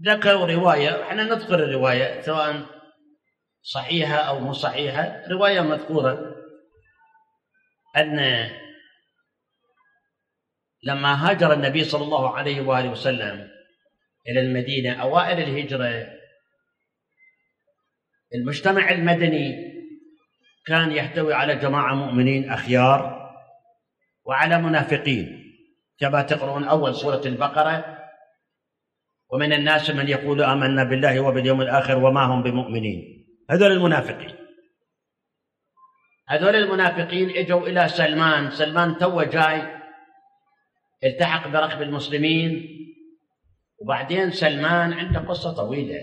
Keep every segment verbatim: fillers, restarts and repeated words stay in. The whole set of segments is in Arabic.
ذكروا رواية، احنا نذكر الرواية سواء صحيحة أو مو صحيحة. رواية مذكورة أن لما هاجر النبي صلى الله عليه وآله وسلم إلى المدينة أوائل الهجرة، المجتمع المدني كان يحتوي على جماعة مؤمنين أخيار وعلى منافقين، كما تقرؤون أول سورة البقرة: ومن الناس من يقول آمنا بالله وباليوم الآخر وما هم بمؤمنين. هذول المنافقين هذول المنافقين اجوا إلى سلمان. سلمان تو جاي التحق بركب المسلمين، وبعدين سلمان عنده قصة طويلة.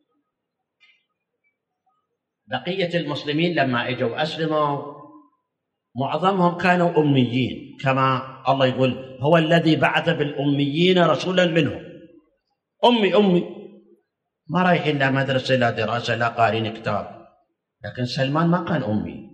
بقية المسلمين لما اجوا أسلموا معظمهم كانوا أميين، كما الله يقول: هو الذي بعث بالأميين رسولا منهم. أمي أمي ما رايحين لا مدرسة لا دراسة لا قارين كتاب. لكن سلمان ما كان أمي.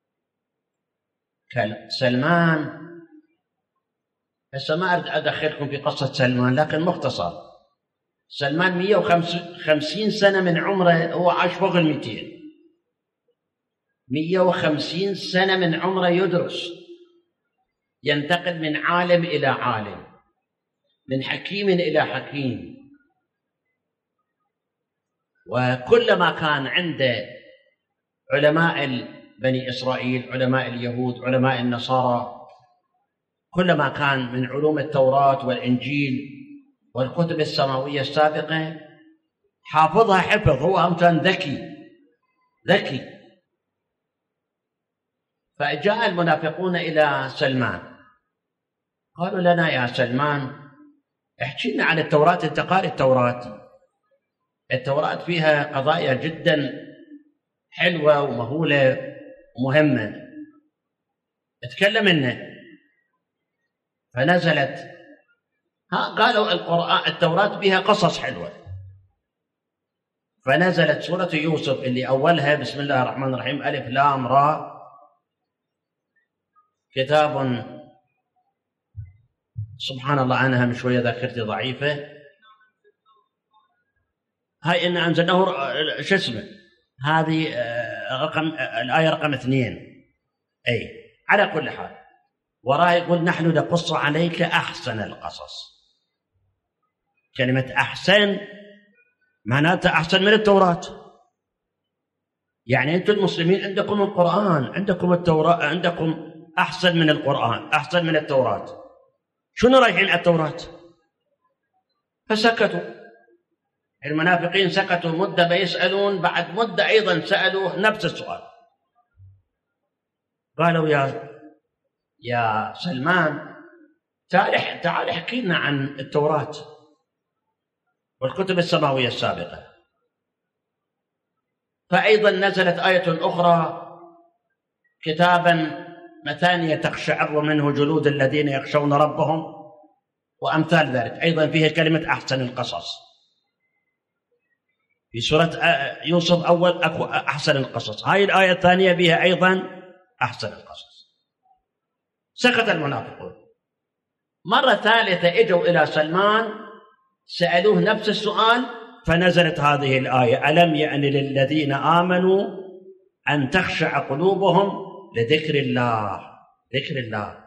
كان سلمان، هسه ما أريد أدخلكم في قصة سلمان لكن مختصر. سلمان مئة وخمسين سنة من عمره، هو عاش فوق المئتين. مئة وخمسين سنة من عمره يدرس، ينتقل من عالم إلى عالم، من حكيم إلى حكيم. وكلما كان عنده علماء بني إسرائيل، علماء اليهود، علماء النصارى، كلما كان من علوم التوراة والإنجيل والكتب السماوية السابقة حافظها حفظ. هو كان ذكي ذكي. فجاء المنافقون إلى سلمان قالوا: لنا يا سلمان احكي لنا عن التوراة، انت قارئ التوراة. التوراة فيها قضايا جدا حلوة ومهولة ومهمة، اتكلم لنا. فنزلت، ها قالوا القرآن التوراة فيها قصص حلوة، فنزلت سورة يوسف اللي أولها بسم الله الرحمن الرحيم: ألف لام را كتاب. سبحان الله، أنا هم شوية ذاكرتي ضعيفة. هاي إن أنزلناه شو اسمه، هذه رقم الآية رقم اثنين. أي على كل حال، وراه يقول: نحن نقص عليك أحسن القصص. كلمة أحسن معناتها أحسن من التوراة. يعني أنتم المسلمين عندكم القرآن، عندكم التوراة، عندكم أحسن من القرآن، أحسن من التوراة. شنو رايحين على التوراة؟ فسكتوا. المنافقين سكتوا مدة بيسألون، بعد مدة أيضا سألوا نفس السؤال. قالوا: يا يا سلمان تعال تعال احكي لنا عن التوراة والكتب السماوية السابقة. فأيضا نزلت آية أخرى: كتابا مثانية تقشعر منه جلود الذين يخشون ربهم، وأمثال ذلك. أيضا فيها كلمة أحسن القصص. في سورة يوسف أول أكو أحسن القصص، هاي الآية الثانية بها أيضا أحسن القصص. سكت المنافقون. مرة ثالثة اجوا إلى سلمان سألوه نفس السؤال، فنزلت هذه الآية: ألم يأن للذين آمنوا أن تخشع قلوبهم لذكر الله. ذكر الله.